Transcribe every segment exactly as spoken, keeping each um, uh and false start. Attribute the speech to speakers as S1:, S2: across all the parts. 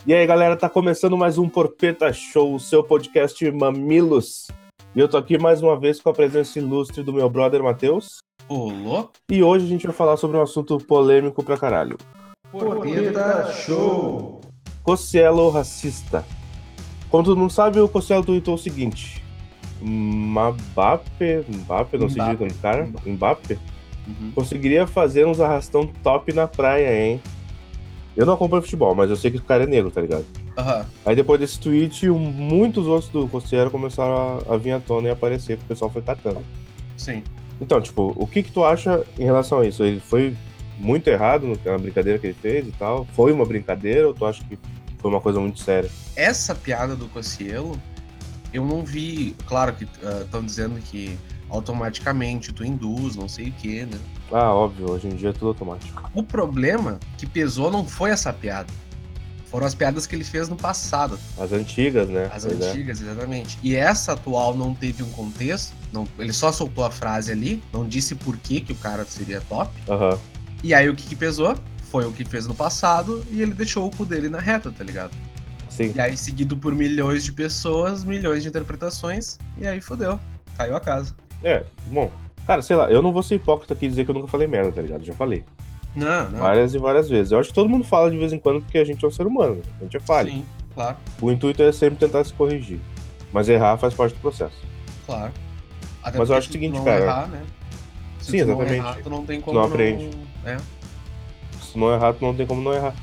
S1: E aí, galera, tá começando mais um Porpeta Show, o seu podcast Mamilos. E eu tô aqui mais uma vez com a presença ilustre do meu brother Matheus.
S2: Olô?
S1: E hoje a gente vai falar sobre um assunto polêmico pra caralho.
S2: Porpeta Show!
S1: Cossielo racista. Como todo mundo sabe, o Cossielo tweetou o seguinte: Mbappé, Mbappé, não sei
S2: Mbappé.
S1: direito o nome do cara, Mbappé,
S2: Uhum.
S1: conseguiria fazer uns arrastão top na praia, hein? Eu não acompanho futebol, mas eu sei que o cara é negro, tá ligado?
S2: Aham.
S1: Aí depois desse tweet, um- muitos outros do Cossielo começaram a, a vir à tona e aparecer, que o pessoal foi catando.
S2: Sim.
S1: Então, tipo, o que que tu acha em relação a isso? Ele foi muito errado na brincadeira que ele fez e tal? Foi uma brincadeira ou tu acha que foi uma coisa muito séria?
S2: Essa piada do Cossielo, eu não vi. Claro que estão dizendo que automaticamente tu induz, não sei o que, né?
S1: Ah, óbvio, hoje em dia é tudo automático.
S2: O problema que pesou não foi essa piada. Foram as piadas que ele fez no passado.
S1: As antigas, né?
S2: As
S1: Pois é.
S2: antigas, exatamente. E essa atual não teve um contexto. Não, ele só soltou a frase ali, não disse por que, que o cara seria top.
S1: Aham.
S2: E aí o que, que pesou? Foi o que fez no passado e ele deixou o cu dele na reta, tá ligado?
S1: Sim.
S2: E aí, seguido por milhões de pessoas, milhões de interpretações, e aí fodeu. Caiu a casa.
S1: É, bom. Cara, sei lá, eu não vou ser hipócrita aqui e dizer que eu nunca falei merda, tá ligado? Já falei.
S2: Não, não.
S1: Várias e várias vezes. Eu acho que todo mundo fala de vez em quando porque a gente é um ser humano, né? A gente é falho.
S2: Sim, claro,
S1: O intuito é sempre tentar se corrigir. Mas errar faz parte do processo.
S2: claro. Até
S1: Mas eu
S2: porque
S1: acho o
S2: se
S1: seguinte,
S2: tu não
S1: cara.
S2: errar, né? Se
S1: Sim,
S2: tu não
S1: exatamente.
S2: errar, tu não tem como
S1: não aprende.
S2: É.
S1: Se não errar, tu não tem como não errar.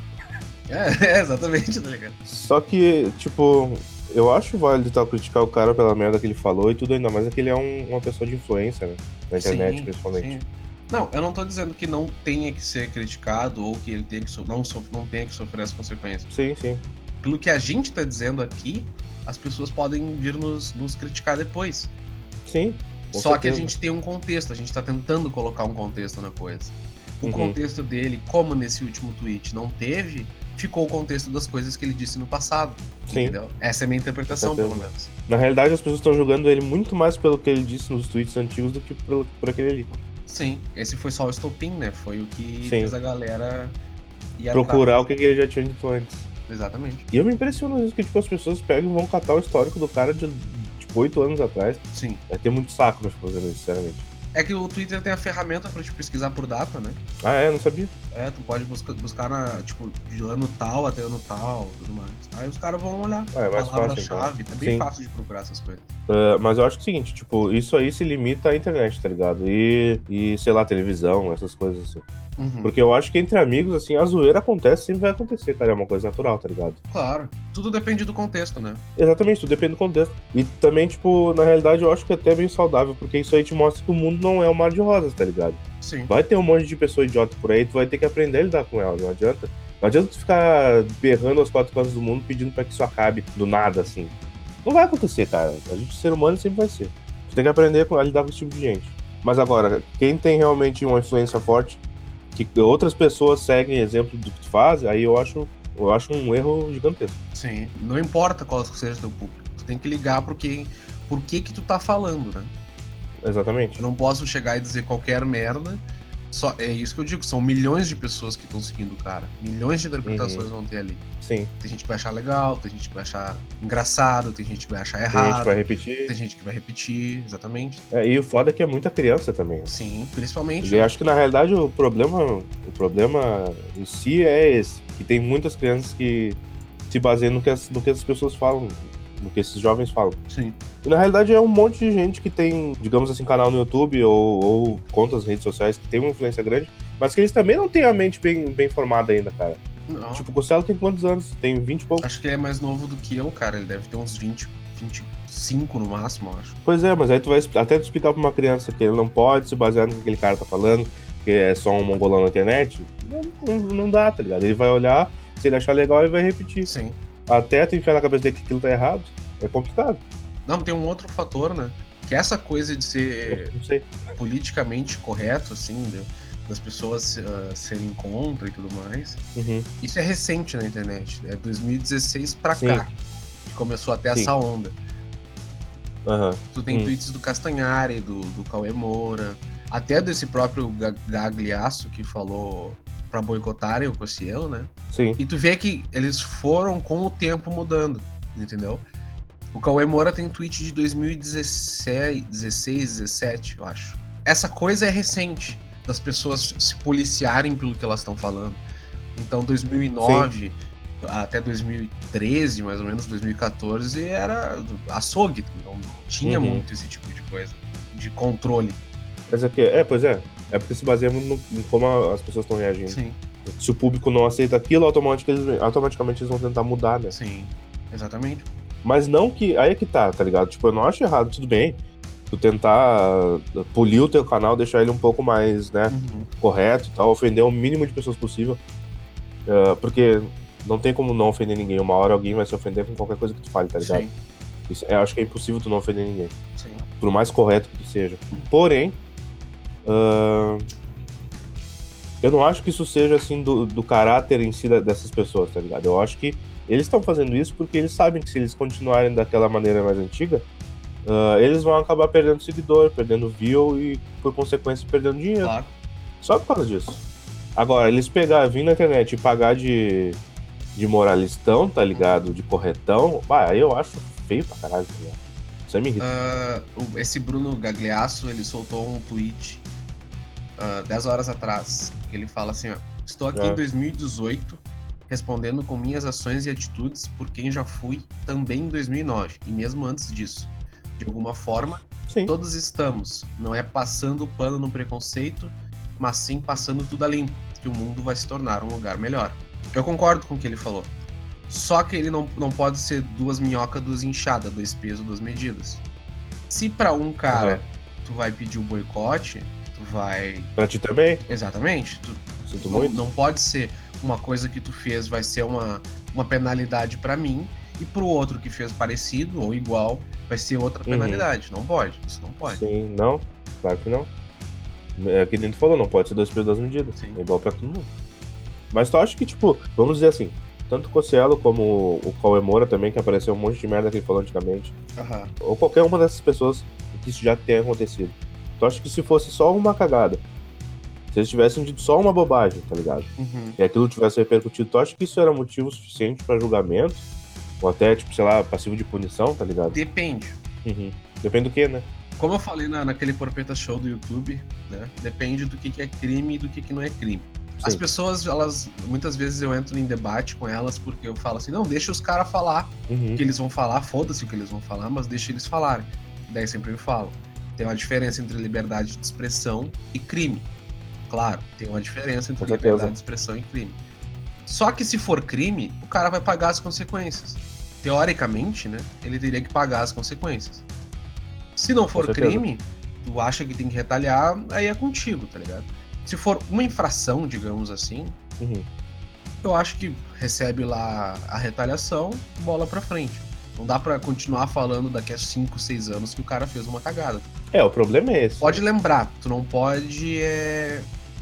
S2: É, é, exatamente, tá ligado?
S1: Só que, tipo, eu acho válido tal criticar o cara pela merda que ele falou e tudo, ainda mais é que ele é um- uma pessoa de influência, né? Na internet,
S2: Sim,
S1: principalmente.
S2: sim. Não, eu não tô dizendo que não tenha que ser criticado ou que ele tenha que so- não, so- não tenha que sofrer as consequências.
S1: Sim, sim.
S2: Pelo que a gente tá dizendo aqui, as pessoas podem vir nos, nos criticar depois.
S1: Sim. com
S2: Só que a
S1: certeza.
S2: gente tem um contexto, a gente tá tentando colocar um contexto na coisa. O
S1: Uhum.
S2: contexto dele, como nesse último tweet não teve, ficou o contexto das coisas que ele disse no passado.
S1: Sim.
S2: Entendeu? Essa é a minha interpretação,
S1: Com certeza.
S2: pelo menos.
S1: Na realidade, as pessoas estão julgando ele muito mais pelo que ele disse nos tweets antigos do que por, por aquele ali.
S2: Sim, esse foi só o estopim, né? Foi o que
S1: Sim.
S2: fez a galera ir
S1: Procurar o
S2: atrás.
S1: que, que ele já tinha dito antes.
S2: Exatamente.
S1: E eu me impressiono às vezes que tipo, as pessoas pegam e vão catar o histórico do cara de tipo oito anos atrás.
S2: Sim.
S1: Vai ter muito saco pra ficar fazendo isso, sinceramente.
S2: É que o Twitter tem a ferramenta pra te pesquisar por data, né?
S1: Ah, é? Não sabia?
S2: É, tu pode buscar, buscar na, tipo, de ano tal até ano tal, tudo mais. Aí os caras vão olhar.
S1: Ah, é mais
S2: Palavra-chave,
S1: fácil,
S2: é bem
S1: Sim.
S2: fácil de procurar essas coisas.
S1: Uh, mas eu acho que é o seguinte, tipo, isso aí se limita à internet, tá ligado? E, e sei lá, televisão, essas coisas assim.
S2: Uhum.
S1: Porque eu acho que entre amigos, assim, a zoeira acontece, sempre vai acontecer, cara. É uma coisa natural, tá ligado?
S2: Claro, tudo depende do contexto, né?
S1: Exatamente, tudo depende do contexto. E também, tipo, na realidade eu acho que é até bem saudável, porque isso aí te mostra que o mundo não é um mar de rosas, tá ligado?
S2: Sim.
S1: Vai ter um monte de pessoa idiota por aí, tu vai ter que aprender a lidar com ela, não adianta. Não adianta tu ficar berrando aos quatro cantos do mundo pedindo pra que isso acabe do nada, assim. Não vai acontecer, cara. A gente, ser humano, sempre vai ser. Tu tem que aprender a lidar com esse tipo de gente. Mas agora, quem tem realmente uma influência forte, que outras pessoas seguem exemplo do que tu faz, aí eu acho, eu acho um erro gigantesco.
S2: Sim. Não importa qual seja o teu público. Tu tem que ligar pro que, por que que tu tá falando, né?
S1: Exatamente.
S2: Eu não posso chegar e dizer qualquer merda. Só, é isso que eu digo, são milhões de pessoas que estão seguindo o cara. Milhões de interpretações
S1: Uhum.
S2: vão ter ali.
S1: Sim.
S2: Tem gente que vai achar legal, tem gente que vai achar engraçado, tem gente que vai achar
S1: Tem gente
S2: errado.
S1: que vai repetir.
S2: Tem gente que vai repetir, exatamente.
S1: É, e o foda é que é muita criança também.
S2: Sim, principalmente.
S1: E eu acho que na realidade o problema, o problema em si é esse, que tem muitas crianças que se baseiam no que as, no que as pessoas falam, no que esses jovens falam.
S2: Sim.
S1: E na realidade é um monte de gente que tem, digamos assim, canal no YouTube ou, ou contas nas redes sociais que tem uma influência grande, mas que eles também não têm a mente bem, bem formada ainda, cara.
S2: Não.
S1: Tipo, o Cossielo tem quantos anos? Tem vinte e poucos?
S2: Acho que ele é mais novo do que eu, cara. Ele deve ter uns vinte, vinte e cinco no máximo, eu acho.
S1: Pois é, mas aí tu vai até tu explicar pra uma criança que ele não pode se basear no que aquele cara tá falando, que é só um mongolão na internet, não, não, não dá, tá ligado? Ele vai olhar, se ele achar legal, ele vai repetir.
S2: Sim.
S1: Até tu enfiar na cabeça dele que aquilo tá errado, é complicado.
S2: Não, tem um outro fator, né? Que essa coisa de ser
S1: Não sei.
S2: politicamente correto, assim, de- das pessoas uh, serem contra e tudo mais,
S1: Uhum.
S2: isso é recente na internet. É dois mil e dezesseis pra
S1: Sim.
S2: cá que começou até
S1: Sim.
S2: essa onda.
S1: Aham.
S2: Tu tem
S1: Hum.
S2: tweets do Castanhari, do, do Cauê Moura, até desse próprio Ga- Gagliasso que falou pra boicotarem o Cossielo, né?
S1: Sim.
S2: E tu vê que eles foram com o tempo mudando, entendeu? O Cauê Moura tem tweet de dois mil e dezesseis, dezessete, eu acho. Essa coisa é recente, das pessoas se policiarem pelo que elas estão falando. Então, dois mil e nove... Sim. Até dois mil e treze, mais ou menos, dois mil e quatorze, era açougue, não tinha uhum. muito esse tipo de coisa, de controle.
S1: Mas é que, é, pois é, é porque se baseia muito no, em como as pessoas estão reagindo.
S2: Sim.
S1: Se o público não aceita aquilo, automaticamente eles, automaticamente eles vão tentar mudar, né?
S2: Sim, exatamente.
S1: Mas não que, aí é que tá, tá ligado? Tipo, eu não acho errado, tudo bem, tu tentar polir o teu canal, deixar ele um pouco mais, né, uhum. correto e tal, ofender o mínimo de pessoas possível, uh, porque... Não tem como não ofender ninguém. Uma hora alguém vai se ofender com qualquer coisa que tu fale, tá ligado?
S2: Sim.
S1: Isso, eu acho que é impossível tu não ofender ninguém.
S2: Sim.
S1: Por mais correto que tu seja. Porém, uh, eu não acho que isso seja, assim, do, do caráter em si dessas pessoas, tá ligado? Eu acho que eles estão fazendo isso porque eles sabem que se eles continuarem daquela maneira mais antiga, uh, eles vão acabar perdendo seguidor, perdendo view e, por consequência, perdendo dinheiro.
S2: Claro.
S1: Só por causa disso. Agora, eles pegar, vir na internet e pagar de... de moralistão, tá ligado? De corretão, bah, aí eu acho feio pra caralho, tá ligado? Isso aí me irrita.
S2: Uh, esse Bruno Gagliasso, ele soltou um tweet uh, dez horas atrás, que ele fala assim, ó, estou aqui é. em dois mil e dezoito, respondendo com minhas ações e atitudes por quem já fui também em dois mil e nove, e mesmo antes disso. De alguma forma, sim. Todos estamos, não é passando o pano no preconceito, mas sim passando tudo a limpo, que o mundo vai se tornar um lugar melhor. Eu concordo com o que ele falou. Só que ele não, não pode ser duas minhocas, duas inchadas, dois pesos, duas medidas. Se pra um cara uhum. tu vai pedir o boicote, tu vai...
S1: Pra ti também?
S2: Exatamente. Tu,
S1: Sinto
S2: não,
S1: muito.
S2: Não pode ser uma coisa que tu fez, vai ser uma, uma penalidade pra mim, e pro outro que fez parecido ou igual, vai ser outra penalidade. Uhum. Não pode, isso não pode.
S1: Sim, não, claro que não. É que nem tu falou, não pode ser dois pesos, duas medidas. Sim. É igual pra todo mundo. Mas tu acha que, tipo, vamos dizer assim, tanto o Cossielo como o Cauê Moura também, que apareceu um monte de merda que ele falou antigamente,
S2: uhum.
S1: ou qualquer uma dessas pessoas que isso já tenha acontecido. Tu acha que se fosse só uma cagada, se eles tivessem dito só uma bobagem, tá ligado?
S2: Uhum.
S1: E aquilo tivesse repercutido, tu acha que isso era motivo suficiente pra julgamento? Ou até, tipo, sei lá, passivo de punição, tá ligado?
S2: Depende.
S1: Uhum. Depende do que, né?
S2: Como eu falei na, naquele Porpeta Show do YouTube, né? Depende do que, que é crime e do que, que não é crime. Sim. As pessoas, elas, muitas vezes eu entro em debate com elas porque eu falo assim, não, deixa os caras falar
S1: uhum.
S2: o que eles vão falar, foda-se o que eles vão falar, mas deixa eles falarem. Daí sempre eu falo, tem uma diferença entre liberdade de expressão e crime. Claro, tem uma diferença entre liberdade de expressão e crime. Só que se for crime, o cara vai pagar as consequências. Teoricamente, né, ele teria que pagar as consequências. Se não for crime, tu acha que tem que retaliar, aí é contigo, tá ligado? Se for uma infração, digamos assim,
S1: uhum.
S2: eu acho que recebe lá a retaliação, bola pra frente. Não dá pra continuar falando daqui a cinco, seis anos que o cara fez uma cagada.
S1: É, o problema é esse.
S2: Pode lembrar, tu não pode é,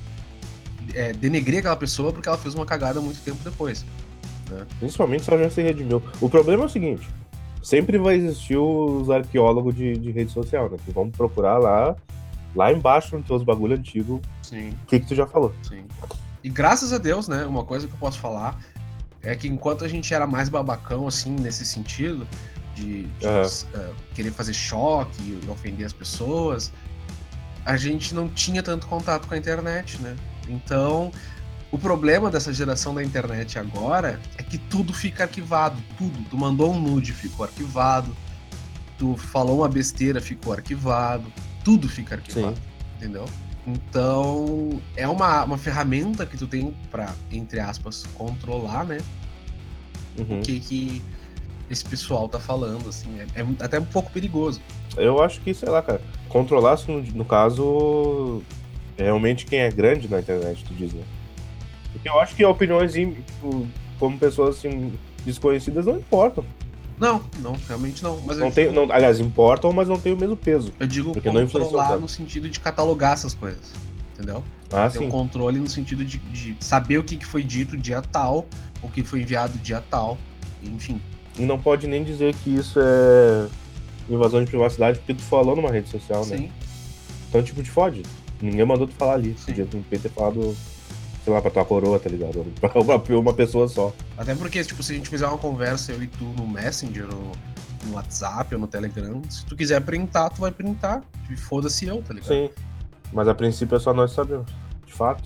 S2: é, denegrir aquela pessoa porque ela fez uma cagada muito tempo depois. Né?
S1: Principalmente se ela já se redimiu. O problema é o seguinte, sempre vai existir os arqueólogos de, de rede social, né? Que vão procurar lá, lá embaixo nos teus bagulho antigo, o que que tu já falou.
S2: Sim. E graças a Deus, né, uma coisa que eu posso falar é que enquanto a gente era mais babacão, assim, nesse sentido, de, de uhum. uh, querer fazer choque e ofender as pessoas, a gente não tinha tanto contato com a internet, né? Então, o problema dessa geração da internet agora é que tudo fica arquivado, tudo. Tu mandou um nude, ficou arquivado. Tu falou uma besteira, ficou arquivado. Tudo fica arquivado, sim. Entendeu? Então, é uma, uma ferramenta que tu tem pra, entre aspas, controlar, né?
S1: Uhum.
S2: O que que esse pessoal tá falando, assim. É, é até um pouco perigoso.
S1: Eu acho que, sei lá, cara, controlar, no, no caso, é realmente quem é grande na internet, tu diz, né? Porque eu acho que opiniões, tipo, como pessoas, assim, desconhecidas não importam.
S2: Não, não, realmente não. Mas
S1: não tem, digo... não, aliás, importam, mas não tem o mesmo peso.
S2: Eu digo controlar no sentido de catalogar essas coisas, entendeu?
S1: Ah,
S2: ter
S1: sim.
S2: um controle no sentido de, de saber o que foi dito dia tal, o que foi enviado dia tal, enfim.
S1: E não pode nem dizer que isso é invasão de privacidade porque tu falou numa rede social, né?
S2: Sim.
S1: Então, tipo, te fode. Ninguém mandou tu falar ali.
S2: Sim.
S1: Podia ter falado sei lá, pra tua coroa, tá ligado? Pra uma, uma pessoa só.
S2: Até porque, tipo, se a gente fizer uma conversa, eu e tu, no Messenger, no, no WhatsApp ou no Telegram, se tu quiser printar, tu vai printar. E foda-se eu, tá ligado?
S1: Sim. Mas a princípio é só nós sabemos. De fato.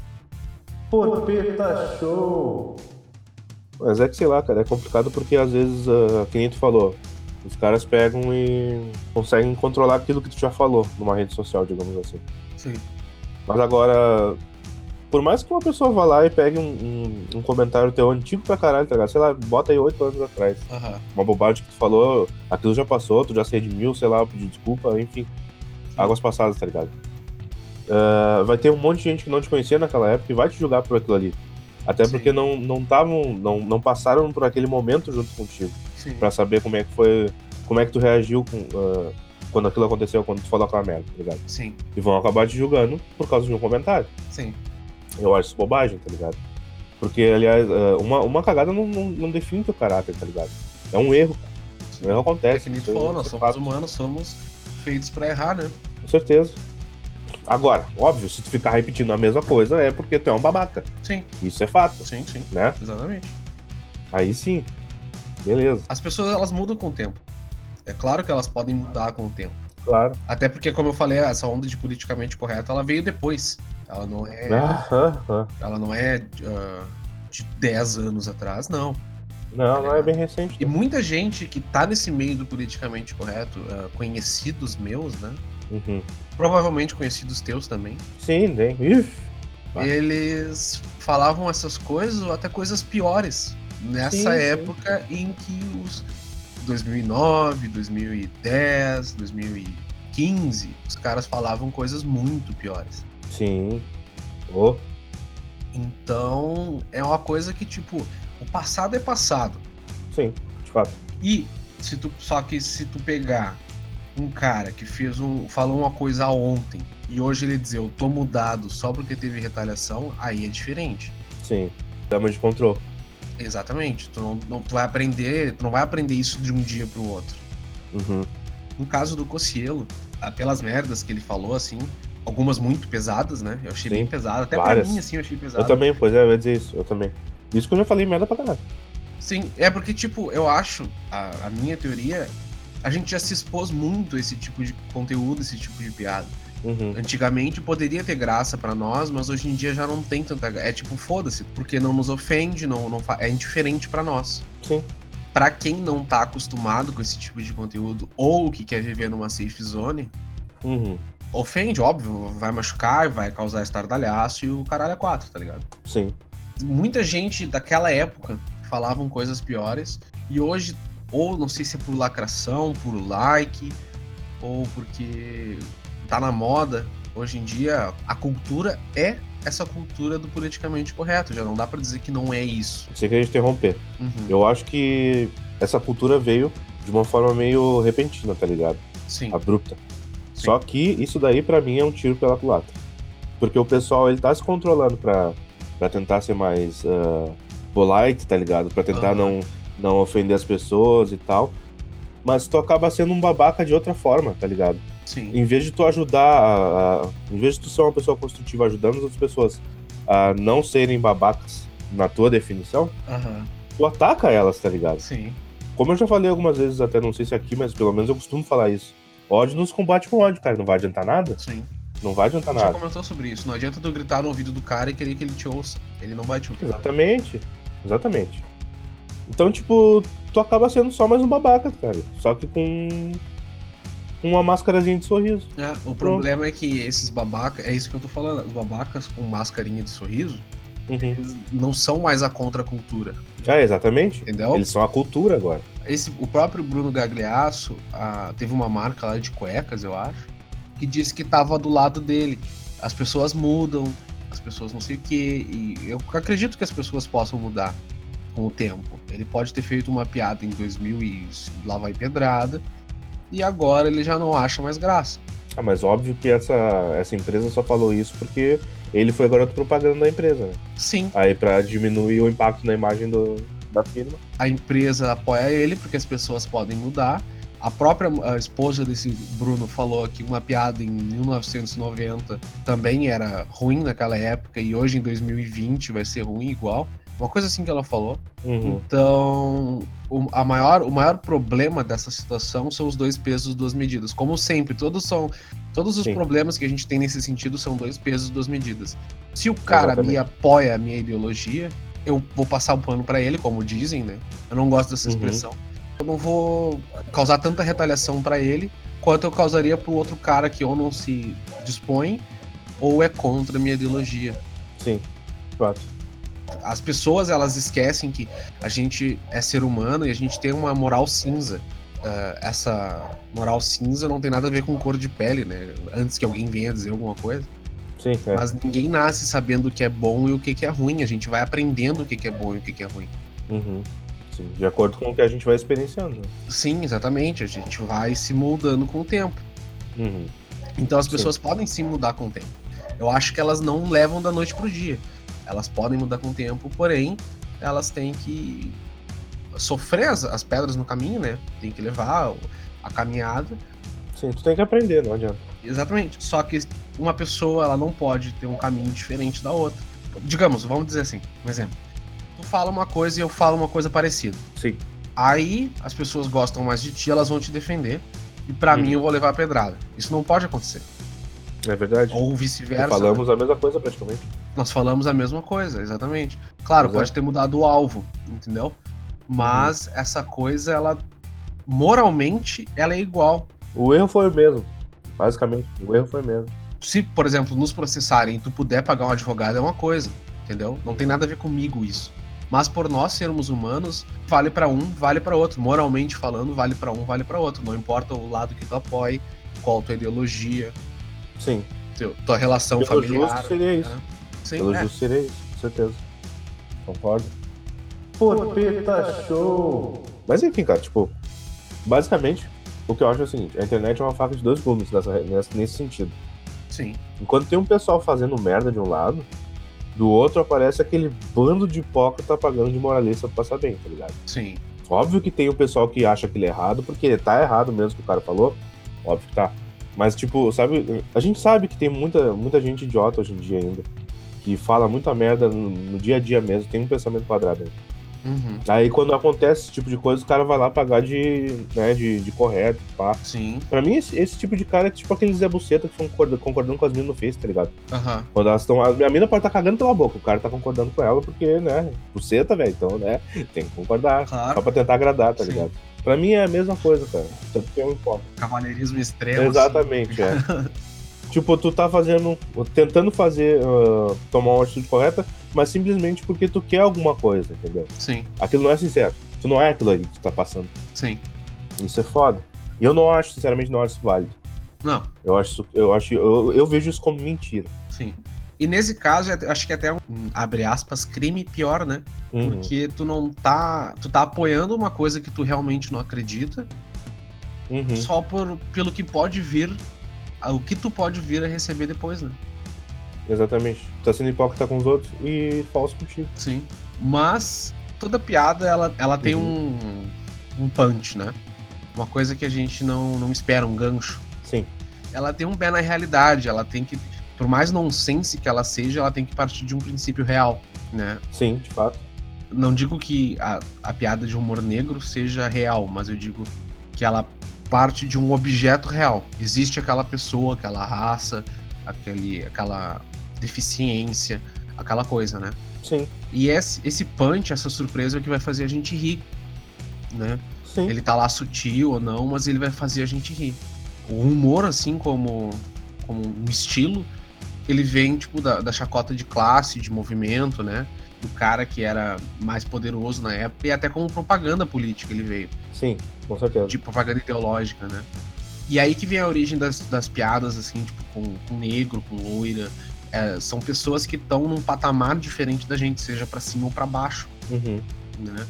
S1: Porpeta show! Mas é que, sei lá, cara, é complicado porque às vezes, uh, que nem tu falou, os caras pegam e conseguem controlar aquilo que tu já falou numa rede social, digamos assim.
S2: Sim.
S1: Mas agora, por mais que uma pessoa vá lá e pegue um, um, um comentário teu antigo pra caralho, tá ligado? Sei lá, bota aí oito anos atrás.
S2: Uhum.
S1: Uma bobagem que tu falou, aquilo já passou, tu já se redimiu, sei lá, pedir desculpa, enfim. Águas passadas, tá ligado? Uh, vai ter um monte de gente que não te conhecia naquela época e vai te julgar por aquilo ali. Até Sim. porque não não, tavam, não não passaram por aquele momento junto contigo. Sim. Pra saber como é que foi, como é que tu reagiu com, uh, quando aquilo aconteceu, quando tu falou aquela merda, tá ligado?
S2: Sim.
S1: E vão acabar te julgando por causa de um comentário.
S2: Sim.
S1: Eu acho isso bobagem, tá ligado? Porque, aliás, uh, uma, uma cagada não, não, não define teu caráter, tá ligado? É um erro, cara. Um erro acontece.
S2: É que nem tu falou, nós somos fato. humanos, somos feitos pra errar, né?
S1: Com certeza. Agora, óbvio, se tu ficar repetindo a mesma coisa, é porque tu é um babaca.
S2: Sim.
S1: Isso é fato.
S2: Sim, sim.
S1: Né?
S2: Exatamente.
S1: Aí sim. Beleza.
S2: As pessoas, elas mudam com o tempo. É claro que elas podem mudar com o tempo.
S1: Claro.
S2: Até porque, como eu falei, essa onda de politicamente correto, ela veio depois. Ela não é...
S1: Ah, ah, ah.
S2: Ela não é uh, de dez anos atrás, não.
S1: Não, não é bem recente.
S2: E muita gente que tá nesse meio do politicamente correto, uh, conhecidos meus, né?
S1: Uhum.
S2: Provavelmente conhecidos teus também.
S1: Sim, nem. Ih,
S2: eles falavam essas coisas, ou até coisas piores. Nessa sim, época sim. em que os dois mil e nove, dois mil e dez, dois mil e quinze, os caras falavam coisas muito piores.
S1: Sim. Oh.
S2: Então, é uma coisa que, tipo, o passado é passado.
S1: Sim, de fato.
S2: E, se tu, só que se tu pegar um cara que fez um, falou uma coisa ontem e hoje ele dizer eu tô mudado só porque teve retaliação, aí é diferente.
S1: Sim, damage control.
S2: Exatamente, tu não, não tu vai aprender, tu não vai aprender isso de um dia pro outro.
S1: Uhum.
S2: No caso do Cossielo, pelas merdas que ele falou, assim, algumas muito pesadas, né? Eu achei Sim, bem pesado, até várias. Pra mim, assim, eu achei pesado.
S1: Eu também, pois é, eu ia dizer isso, eu também. Isso que eu já falei merda pra caralho.
S2: Sim, é porque, tipo, eu acho, a, a minha teoria, a gente já se expôs muito a esse tipo de conteúdo, esse tipo de piada.
S1: Uhum.
S2: Antigamente poderia ter graça pra nós, mas hoje em dia já não tem tanta graça. É tipo, foda-se, porque não nos ofende, não, não fa... é indiferente pra nós.
S1: Sim.
S2: Pra quem não tá acostumado com esse tipo de conteúdo ou que quer viver numa safe zone,
S1: uhum.
S2: ofende, óbvio, vai machucar, vai causar estardalhaço e o caralho é quatro, tá ligado?
S1: Sim.
S2: Muita gente daquela época falavam coisas piores e hoje, ou não sei se é por lacração, por like, ou porque tá na moda, hoje em dia a cultura é essa cultura do politicamente correto, já não dá pra dizer que não é isso.
S1: Você queria interromper.
S2: Uhum.
S1: Eu acho que essa cultura veio de uma forma meio repentina, tá ligado?
S2: Sim.
S1: Abrupta.
S2: Sim.
S1: Só que isso daí pra mim é um tiro pela culatra. Porque o pessoal, ele tá se controlando pra, pra tentar ser mais uh, polite, tá ligado? Pra tentar uhum. não, não ofender as pessoas e tal. Mas tu acaba sendo um babaca de outra forma, tá ligado?
S2: Sim.
S1: Em vez de tu ajudar, a, a, em vez de tu ser uma pessoa construtiva ajudando as outras pessoas a não serem babacas na tua definição,
S2: uhum.
S1: tu ataca elas, tá ligado?
S2: Sim.
S1: Como eu já falei algumas vezes, até não sei se aqui, mas pelo menos eu costumo falar isso. Ódio nos combate com ódio, cara. Não vai adiantar nada.
S2: Sim.
S1: Não vai adiantar
S2: nada.
S1: nada.
S2: Já comentou sobre isso. Não adianta tu gritar no ouvido do cara e querer que ele te ouça. Ele não vai te ouvir.
S1: Exatamente. Exatamente. Então, tipo, tu acaba sendo só mais um babaca, cara. Só que com uma máscarazinha de sorriso.
S2: É, o Pronto. Problema é que esses babacas, é isso que eu tô falando, os babacas com máscarinha de sorriso,
S1: uhum.
S2: eles não são mais a contracultura.
S1: É, exatamente.
S2: Entendeu?
S1: Eles são a cultura agora.
S2: Esse, o próprio Bruno Gagliasso a, teve uma marca lá de cuecas, eu acho, que disse que tava do lado dele. As pessoas mudam, as pessoas não sei o quê, e eu acredito que as pessoas possam mudar com o tempo. Ele pode ter feito uma piada em dois mil e lá vai pedrada, e agora ele já não acha mais graça.
S1: Ah, mas óbvio que essa, essa empresa só falou isso porque ele foi garoto propaganda da empresa, né?
S2: Sim.
S1: Aí pra diminuir o impacto na imagem do, da firma.
S2: A empresa apoia ele porque as pessoas podem mudar, A própria a esposa desse Bruno falou que uma piada em mil novecentos e noventa também era ruim naquela época e hoje em dois mil e vinte vai ser ruim igual. Uma coisa assim que ela falou.
S1: Uhum.
S2: Então, o, a maior, o maior problema dessa situação são os dois pesos, duas medidas. Como sempre, todos são todos os
S1: Sim.
S2: problemas que a gente tem nesse sentido são dois pesos, duas medidas. Se o cara
S1: Exatamente.
S2: me apoia a minha ideologia, eu vou passar o pano pra ele, como dizem, né? Eu não gosto dessa
S1: Uhum.
S2: expressão. Eu não vou causar tanta retaliação pra ele quanto eu causaria pro outro cara que ou não se dispõe ou é contra a minha ideologia.
S1: Sim, de fato.
S2: As pessoas, elas esquecem que a gente é ser humano e a gente tem uma moral cinza. Uh, essa moral cinza não tem nada a ver com cor de pele, né? Antes que alguém venha dizer alguma coisa.
S1: Sim, é.
S2: Mas ninguém nasce sabendo o que é bom e o que é ruim. A gente vai aprendendo o que é bom e o que é ruim.
S1: Uhum. Sim, de acordo com o que a gente vai experienciando.
S2: Sim, exatamente. A gente vai se moldando com o tempo.
S1: Uhum.
S2: Então as
S1: Sim.
S2: pessoas podem se mudar com o tempo. Eu acho que elas não levam da noite pro dia. Elas podem mudar com o tempo, porém, elas têm que sofrer as, as pedras no caminho, né? Tem que levar a caminhada.
S1: Sim, tu tem que aprender, não adianta.
S2: Exatamente. Só que uma pessoa, ela não pode ter um caminho diferente da outra. Digamos, vamos dizer assim, um exemplo. Tu fala uma coisa e eu falo uma coisa parecida.
S1: Sim.
S2: Aí, as pessoas gostam mais de ti, elas vão te defender. E pra
S1: Uhum.
S2: mim, eu vou levar a pedrada. Isso não pode acontecer.
S1: É verdade.
S2: Ou vice-versa.
S1: Falamos a mesma coisa praticamente.
S2: Nós falamos a mesma coisa, exatamente. Claro,
S1: Exato.
S2: pode ter mudado o alvo, entendeu? Mas uhum. essa coisa, ela moralmente, ela é igual.
S1: O erro foi o mesmo. Basicamente, o erro foi o mesmo.
S2: Se, por exemplo, nos processarem e tu puder pagar um advogado, é uma coisa, entendeu? Não tem nada a ver comigo isso. Mas por nós sermos humanos, vale pra um, vale pra outro. Moralmente falando, vale pra um, vale pra outro. Não importa o lado que tu apoie, qual a tua ideologia.
S1: Sim.
S2: Teu, tua relação
S1: Pelo
S2: familiar.
S1: justo seria isso.
S2: Né? Sim,
S1: Pelo
S2: é.
S1: justo seria isso, com certeza. Concordo. Porpeta show! Mas enfim, cara, tipo, basicamente, o que eu acho é o seguinte, a internet é uma faca de dois gumes nessa, nessa, nesse sentido.
S2: Sim.
S1: Enquanto tem um pessoal fazendo merda de um lado, do outro aparece aquele bando de hipócrita pagando de moralista pra passar bem, tá ligado?
S2: Sim.
S1: Óbvio que tem o pessoal que acha aquilo errado, porque tá errado mesmo que o cara falou, óbvio que tá. Mas, tipo, sabe, a gente sabe que tem muita, muita gente idiota hoje em dia ainda, que fala muita merda no, no dia a dia mesmo, tem um pensamento quadrado aí.
S2: Uhum.
S1: Aí quando acontece esse tipo de coisa, o cara vai lá pagar de, né, de, de correto, pá.
S2: Sim.
S1: Pra mim, esse, esse tipo de cara é tipo aqueles Zé Buceta que estão concordando, concordando com as minas no Face, tá ligado?
S2: Uhum.
S1: Quando elas estão. A minha mina pode estar tá cagando pela boca, o cara tá concordando com ela porque, né, buceta, velho, então, né, tem que concordar.
S2: Claro.
S1: Só pra tentar agradar, tá
S2: Sim.
S1: ligado? Pra mim é a mesma coisa, cara. Só porque eu importo.
S2: Cavalheirismo extremo.
S1: Exatamente,
S2: assim.
S1: é. Tipo, tu tá fazendo, tentando fazer, uh, tomar uma atitude correta, mas simplesmente porque tu quer alguma coisa, entendeu?
S2: Sim,
S1: Aquilo não é sincero. Tu não é aquilo ali que tu tá passando.
S2: sim.
S1: Isso é foda. E eu não acho, sinceramente, não acho isso válido.
S2: Não,
S1: Eu acho, eu acho, eu, eu vejo isso como mentira.
S2: sim. E nesse caso, eu acho que até um, abre aspas, crime pior, né?
S1: Uhum.
S2: Porque tu não tá. Tu tá apoiando uma coisa que tu realmente não acredita,
S1: Uhum.
S2: só por, pelo que pode vir, o que tu pode vir a receber depois, né?
S1: Exatamente. Tu tá sendo hipócrita com os outros e falso contigo.
S2: Sim. Mas toda piada, ela, ela tem
S1: Uhum.
S2: um, um punch, né? Uma coisa que a gente não, não espera, um gancho.
S1: Sim.
S2: Ela tem um pé na realidade, ela tem que, por mais nonsense que ela seja, ela tem que partir de um princípio real, né?
S1: Sim, de fato.
S2: Não digo que a, a piada de humor negro seja real, mas eu digo que ela parte de um objeto real. Existe aquela pessoa, aquela raça, aquele, aquela deficiência, aquela coisa, né?
S1: Sim.
S2: E esse, esse punch, essa surpresa é o que vai fazer a gente rir, né?
S1: Sim.
S2: Ele tá lá sutil ou não, mas ele vai fazer a gente rir. O humor, assim, como, como um estilo, ele vem, tipo, da, da chacota de classe, de movimento, né? Do cara que era mais poderoso na época, e até como propaganda política ele veio.
S1: Sim, com certeza.
S2: De propaganda ideológica, né? E aí que vem a origem das, das piadas, assim, tipo, com, com negro, com loira. É, são pessoas que estão num patamar diferente da gente, seja pra cima ou pra baixo,
S1: Uhum.
S2: né?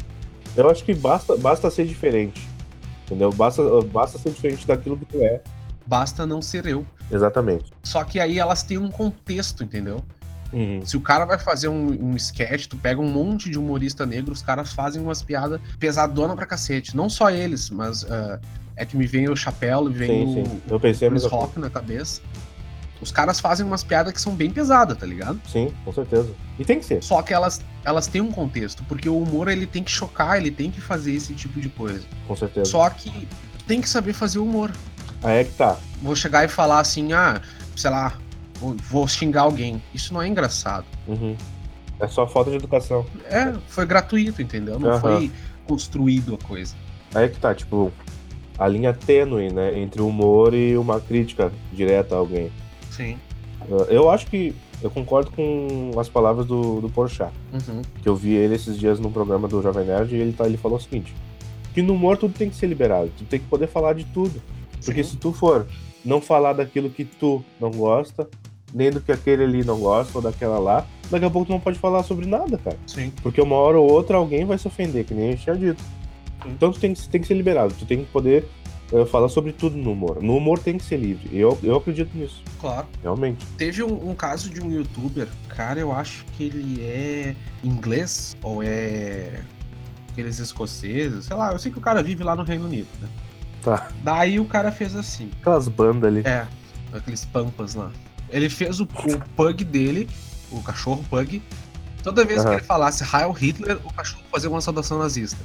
S1: Eu acho que basta, basta ser diferente. Entendeu? Basta, basta ser diferente daquilo que tu é.
S2: Basta não ser eu.
S1: Exatamente.
S2: Só que aí elas têm um contexto, entendeu?
S1: Uhum.
S2: Se o cara vai fazer um, um sketch, tu pega um monte de humorista negro, os caras fazem umas piadas pesadona pra cacete. Não só eles, mas uh, é que me vem o Chapéu, me vem
S1: Sim,
S2: o,
S1: sim. Eu pensei
S2: o
S1: a
S2: Chris
S1: mesma coisa.
S2: Rock na cabeça. Os caras fazem umas piadas que são bem pesadas, tá ligado?
S1: Sim, com certeza. E tem que ser.
S2: Só que elas, elas têm um contexto, porque o humor ele tem que chocar, ele tem que fazer esse tipo de coisa.
S1: Com certeza.
S2: Só que tem que saber fazer o humor.
S1: Aí é que tá.
S2: Vou chegar e falar assim, ah, sei lá, vou, vou xingar alguém. Isso não é engraçado.
S1: Uhum. É só falta de educação.
S2: É, foi gratuito, entendeu? Não
S1: Aham.
S2: foi construído a coisa.
S1: Aí é que tá, tipo, a linha tênue, né, entre o humor e uma crítica direta a alguém.
S2: Sim.
S1: Eu acho que eu concordo com as palavras do, do Porchat,
S2: Uhum.
S1: que eu vi ele esses dias num programa do Jovem Nerd e ele, tá, ele falou o seguinte, que no humor tudo tem que ser liberado, tu tem que poder falar de tudo. Porque
S2: Sim.
S1: se tu for não falar daquilo que tu não gosta, nem do que aquele ali não gosta, ou daquela lá, daqui a pouco tu não pode falar sobre nada, cara.
S2: Sim.
S1: Porque uma hora ou outra alguém vai se ofender, que nem a gente tinha dito.
S2: Sim.
S1: Então tu tem que, tem que ser liberado, tu tem que poder uh, falar sobre tudo no humor. No humor tem que ser livre. Eu, eu acredito nisso,
S2: Claro.
S1: realmente.
S2: Teve um, um caso de um youtuber, cara, eu acho que ele é inglês ou é aqueles escoceses, sei lá, eu sei que o cara vive lá no Reino Unido, né?
S1: Tá.
S2: Daí o cara fez assim,
S1: Aquelas bandas ali.
S2: é, aqueles pampas lá. Ele fez o, o pug dele, o cachorro pug, toda vez
S1: Aham.
S2: que ele falasse Heil Hitler, o cachorro fazia uma saudação nazista.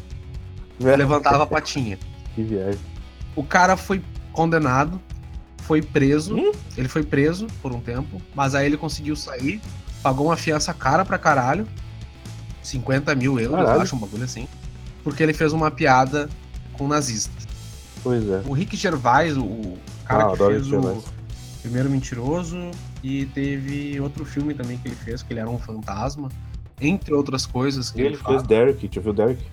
S1: É.
S2: Levantava a patinha.
S1: Que viagem.
S2: O cara foi condenado, foi preso,
S1: Hum?
S2: ele foi preso por um tempo, mas aí ele conseguiu sair, pagou uma fiança cara pra caralho, cinquenta mil euros,
S1: Caralho.
S2: eu acho, um bagulho assim, porque ele fez uma piada com nazistas.
S1: Pois é.
S2: O Rick Gervais, o, o cara
S1: Ah,
S2: que
S1: adoro
S2: fez
S1: Rick
S2: o
S1: Gervais.
S2: Primeiro Mentiroso, e teve outro filme também que ele fez, que ele era um fantasma, entre outras coisas que
S1: Ele
S2: ele,
S1: fez
S2: faz.
S1: Derek, já viu Derek?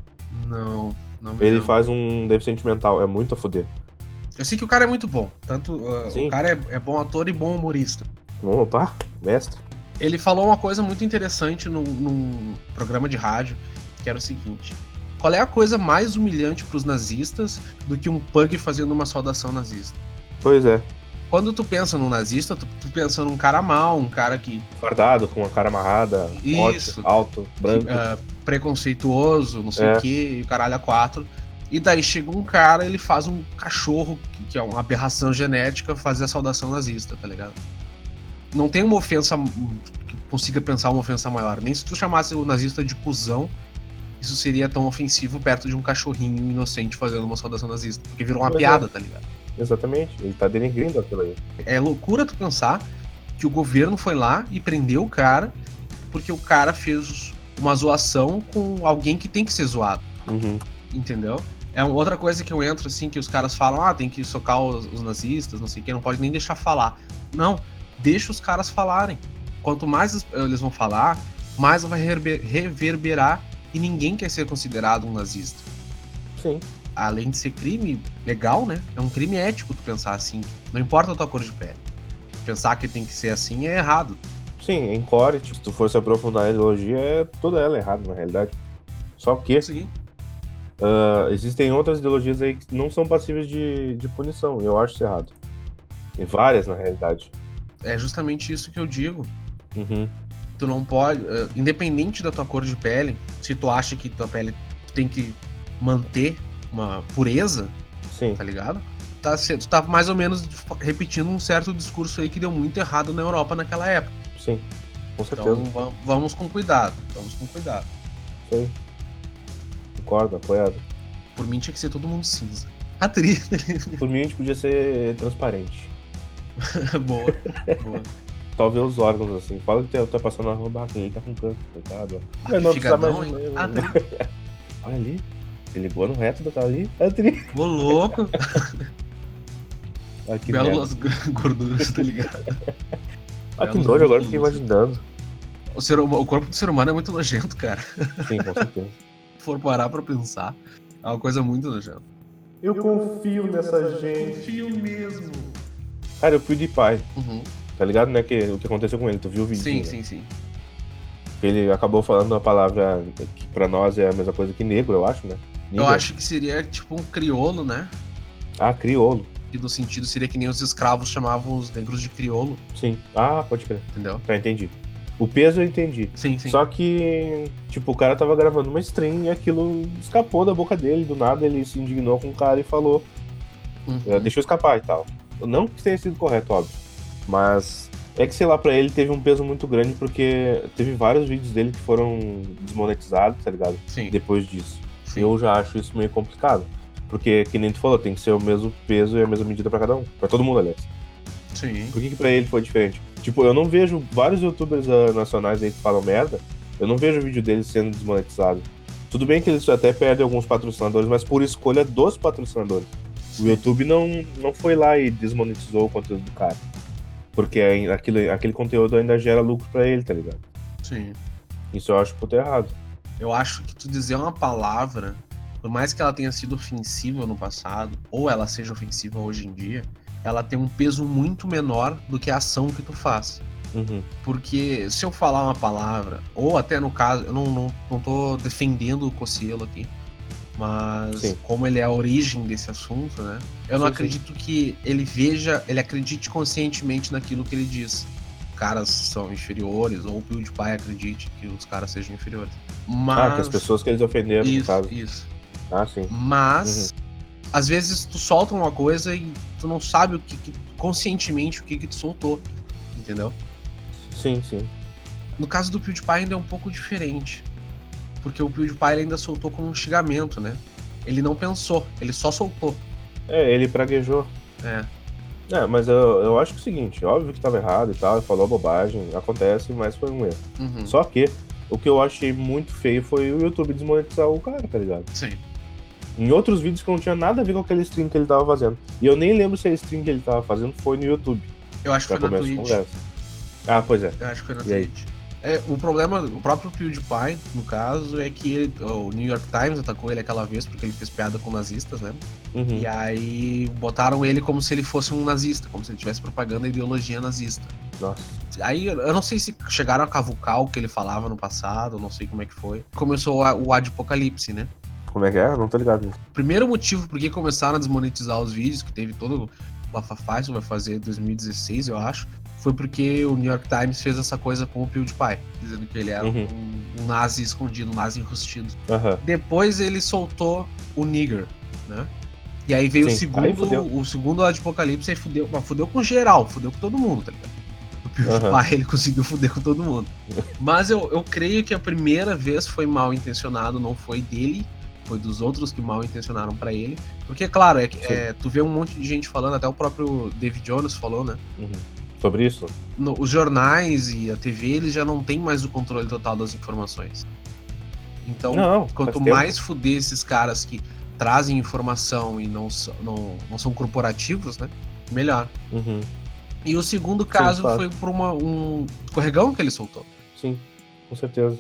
S2: Não, não me
S1: Ele
S2: lembro.
S1: faz um deficiente mental, é muito a fuder.
S2: Eu sei que o cara é muito bom, tanto uh,
S1: Sim.
S2: o cara é, é bom ator e bom humorista.
S1: Opa, mestre.
S2: Ele falou uma coisa muito interessante num, num programa de rádio, que era o seguinte: qual é a coisa mais humilhante pros nazistas do que um pug fazendo uma saudação nazista?
S1: Pois é.
S2: Quando tu pensa num nazista, tu, tu pensa num cara mau, um cara que
S1: Fardado, com a cara amarrada,
S2: Isso.
S1: forte, alto, branco.
S2: uh, preconceituoso, não sei
S1: É.
S2: o que, e o caralho a quatro. E daí chega um cara, ele faz um cachorro, que, que é uma aberração genética, fazer a saudação nazista, tá ligado? Não tem uma ofensa que consiga pensar uma ofensa maior. Nem se tu chamasse o nazista de cuzão, isso seria tão ofensivo perto de um cachorrinho inocente fazendo uma saudação nazista. Porque virou uma
S1: Pois é.
S2: piada, tá ligado?
S1: Exatamente, ele tá denegrindo aquilo aí.
S2: É loucura tu pensar que o governo foi lá e prendeu o cara porque o cara fez uma zoação com alguém que tem que ser zoado,
S1: Uhum.
S2: entendeu? É uma outra coisa que eu entro assim, que os caras falam, ah, tem que socar os, os nazistas, não sei o que, não pode nem deixar falar. Não, deixa os caras falarem. Quanto mais eles vão falar, mais vai reverberar e ninguém quer ser considerado um nazista.
S1: Sim.
S2: Além de ser crime legal, né? É um crime ético tu pensar assim. Não importa a tua cor de pele. Pensar que tem que ser assim é errado.
S1: Sim, em core, tipo, se tu for se aprofundar na ideologia, é toda ela errada, na realidade. Só que
S2: Sim.
S1: uh, existem outras ideologias aí que não são passíveis de, de punição, e eu acho isso errado. Tem várias, na realidade.
S2: É justamente isso que eu digo.
S1: Uhum.
S2: Tu não pode, uh, independente da tua cor de pele, se tu acha que tua pele tem que manter uma pureza,
S1: Sim.
S2: tá ligado? Tá, tu tá mais ou menos repetindo um certo discurso aí que deu muito errado na Europa naquela época.
S1: Sim, com certeza.
S2: Então va- vamos com cuidado, vamos com cuidado.
S1: Sim. Concordo, apoiado.
S2: Por mim tinha que ser todo mundo cinza. Atriz.
S1: Por mim, a gente podia ser transparente.
S2: Boa, boa.
S1: Só ver os órgãos, assim. Fala que tá, tá passando na rua, ele tá com câncer, coitado.
S2: Ah,
S1: Mas não
S2: que
S1: precisa
S2: figadão,
S1: mais-
S2: hein? Atriz.
S1: Olha ali. Ele ligou no reto, tá ali. Atriz.
S2: Ô, louco.
S1: Ah, que merda.
S2: Belas gorduras, tá ligado?
S1: Ah, que
S2: belos
S1: nojo, agora eu fiquei
S2: músculos.
S1: imaginando.
S2: O, ser, hum- o corpo do ser humano é muito nojento, cara.
S1: Sim, com certeza.
S2: Se for parar pra pensar, é uma coisa muito nojenta.
S1: Eu confio nessa gente.
S2: Confio mesmo.
S1: Cara, o PewDiePie,
S2: Uhum.
S1: tá ligado, né? Que, o que aconteceu com ele, tu viu o vídeo?
S2: Sim,
S1: né?
S2: sim, sim.
S1: Ele acabou falando uma palavra que pra nós é a mesma coisa que negro, eu acho, né?
S2: Eu
S1: Nigger.
S2: acho que seria tipo um crioulo, né?
S1: Ah, crioulo.
S2: Que no sentido seria que nem os escravos chamavam os negros de crioulo,
S1: Sim. Ah, pode crer.
S2: entendeu?
S1: Tá, entendi. O peso eu entendi.
S2: Sim, sim.
S1: Só que, tipo, o cara tava gravando uma stream e aquilo escapou da boca dele. Do nada ele se indignou com o cara e falou,
S2: Uhum.
S1: deixou escapar e tal. Não que tenha sido correto, óbvio. Mas é que, sei lá, pra ele teve um peso muito grande porque teve vários vídeos dele que foram desmonetizados, tá ligado?
S2: Sim.
S1: Depois disso.
S2: Sim.
S1: Eu já acho isso meio complicado. Porque, que nem tu falou, tem que ser o mesmo peso e a mesma medida pra cada um. Pra todo mundo, aliás.
S2: Sim.
S1: Por que que pra ele foi diferente? Tipo, eu não vejo vários youtubers uh, nacionais aí que falam merda, eu não vejo o vídeo deles sendo desmonetizado. Tudo bem que eles até perdem alguns patrocinadores, mas por escolha dos patrocinadores. O YouTube não, não foi lá e desmonetizou o conteúdo do cara. Porque aquele, aquele conteúdo ainda gera lucro pra ele, tá ligado?
S2: Sim.
S1: Isso eu acho puto errado.
S2: Eu acho que tu dizer uma palavra, por mais que ela tenha sido ofensiva no passado, ou ela seja ofensiva hoje em dia, ela tem um peso muito menor do que a ação que tu faz.
S1: Uhum.
S2: Porque se eu falar uma palavra, ou até no caso, eu não, não, não tô defendendo o Cossielo aqui, mas
S1: Sim.
S2: como ele é a origem desse assunto, né? Eu não
S1: Sim,
S2: acredito sim. que ele veja, ele acredite conscientemente naquilo que ele diz. Caras são inferiores, ou o PewDiePie acredite que os caras sejam inferiores. Mas...
S1: Ah, que as pessoas que eles ofenderam,
S2: isso,
S1: no caso.
S2: Isso.
S1: Ah, sim.
S2: Mas,
S1: uhum.
S2: às vezes tu solta uma coisa e tu não sabe o que, que conscientemente o que que tu soltou, entendeu?
S1: Sim, sim.
S2: No caso do PewDiePie ainda é um pouco diferente, porque o PewDiePie ainda soltou como um xingamento, né? Ele não pensou, ele só soltou.
S1: É, ele praguejou.
S2: É.
S1: É, mas eu, eu acho que é o seguinte, óbvio que tava errado e tal, ele falou bobagem, acontece, mas foi um erro.
S2: Uhum.
S1: Só que o que eu achei muito feio foi o YouTube desmonetizar o cara, tá ligado?
S2: Sim.
S1: Em outros vídeos que não tinha nada a ver com aquele stream que ele tava fazendo. E eu nem lembro se a stream que ele tava fazendo foi no YouTube.
S2: Eu acho que foi na Twitch.
S1: Ah, pois é.
S2: Eu acho que foi na
S1: e
S2: Twitch. É, o problema, o próprio PewDiePie, no caso, é que ele, o New York Times atacou ele aquela vez porque ele fez piada com nazistas, né?
S1: Uhum.
S2: E aí botaram ele como se ele fosse um nazista, como se ele estivesse propagando a ideologia nazista.
S1: Nossa.
S2: Aí eu não sei se chegaram a cavucar o que ele falava no passado, não sei como é que foi. Começou o Adpocalipse, né?
S1: Como é que é? Não tô ligado.
S2: Primeiro motivo por que começaram a desmonetizar os vídeos, que teve todo o bafafá, isso vai fazer em dois mil e dezesseis, eu acho, foi porque o New York Times fez essa coisa com o PewDiePie, dizendo que ele era
S1: uhum.
S2: um, um nazi escondido, um nazi enrustido.
S1: Uhum.
S2: Depois ele soltou o Nigger, né? E aí veio Sim, o segundo, o segundo Adpocalipse e fudeu, mas fudeu com geral, fudeu com todo mundo, tá ligado? O PewDiePie, uhum. ele conseguiu fuder com todo mundo. Mas eu, eu creio que a primeira vez foi mal intencionado, não foi dele, foi dos outros que mal intencionaram pra ele. Porque, claro, é, é, tu vê um monte de gente falando, até o próprio David Jones falou, né?
S1: Uhum. Sobre isso?
S2: No, os jornais e a T V, eles já não têm mais o controle total das informações. Então,
S1: não,
S2: quanto mais tempo. fuder esses caras que trazem informação e não, não, não são corporativos, né? Melhor.
S1: Uhum.
S2: E o segundo caso Sim, claro. foi por uma, um escorregão que ele soltou.
S1: Sim, com certeza.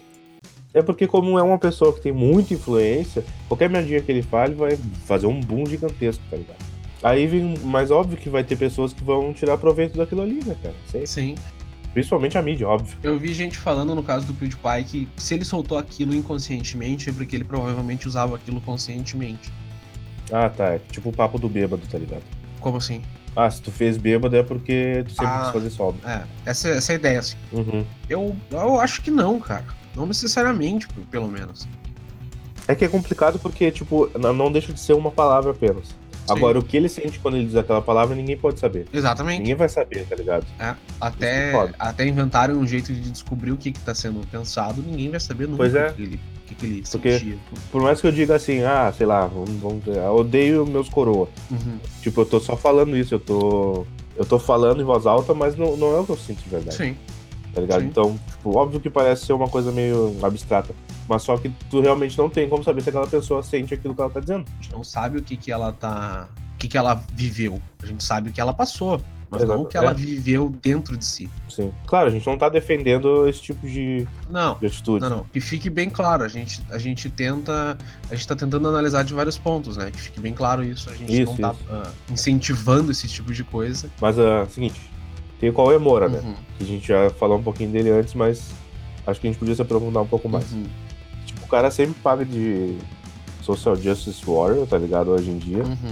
S1: É porque como é uma pessoa que tem muita influência, qualquer merdinha que ele fale vai fazer um boom gigantesco, tá ligado? Aí vem, mais óbvio que vai ter pessoas que vão tirar proveito daquilo ali, né, cara? Sei.
S2: Sim.
S1: Principalmente a mídia, óbvio.
S2: Eu vi gente falando no caso do PewDiePie que se ele soltou aquilo inconscientemente é porque ele provavelmente usava aquilo conscientemente.
S1: Ah, tá. É tipo o papo do bêbado, tá ligado?
S2: Como assim?
S1: Ah, se tu fez bêbado é porque tu sempre ah, quis fazer sóbrio.
S2: É, essa, essa é a ideia, assim.
S1: Uhum.
S2: Eu, eu acho que não, cara. Não necessariamente, pelo menos.
S1: É que é complicado porque, tipo, não deixa de ser uma palavra apenas. Sim. Agora, o que ele sente quando ele diz aquela palavra, ninguém pode saber.
S2: Exatamente.
S1: Ninguém vai saber, tá ligado?
S2: É, até, até inventarem um jeito de descobrir o que que tá sendo pensado, ninguém vai saber nunca
S1: pois é.
S2: o que ele, o que ele
S1: Porque,
S2: sentia.
S1: por mais que eu diga assim, ah, sei lá, vamos, vamos dizer, eu odeio meus coroa.
S2: Uhum.
S1: Tipo, eu tô só falando isso, eu tô... Eu tô falando em voz alta, mas não, não é o que eu sinto de verdade.
S2: Sim.
S1: Tá ligado? Sim. Então, tipo, óbvio que parece ser uma coisa meio abstrata, mas só que tu realmente não tem como saber se aquela pessoa sente aquilo que ela tá dizendo.
S2: A gente não sabe o que que ela tá... o que que ela viveu. A gente sabe o que ela passou, mas Exato. não o que ela é. viveu dentro de si.
S1: Sim. Claro, a gente não tá defendendo esse tipo de,
S2: não,
S1: de atitude.
S2: Não, não. Que fique bem claro, a gente, a gente tenta... A gente tá tentando analisar de vários pontos, né? Que fique bem claro isso. A gente
S1: isso,
S2: não tá uh, incentivando esse tipo de coisa.
S1: Mas, é uh, o seguinte... Tem o Cauê Moura,
S2: uhum.
S1: né? Que a gente já falou um pouquinho dele antes, mas acho que a gente podia se aprofundar um pouco mais.
S2: Uhum.
S1: Tipo, o cara sempre paga de social justice warrior, tá ligado? Hoje em dia.
S2: Uhum.